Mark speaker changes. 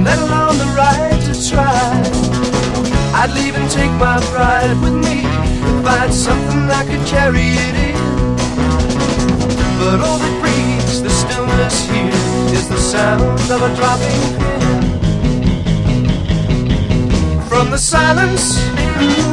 Speaker 1: let alone the right to try. I'd leave and take my pride with me if I had something that could carry it in. But all that breaks the stillness here is the sound of a dropping pin. From the silence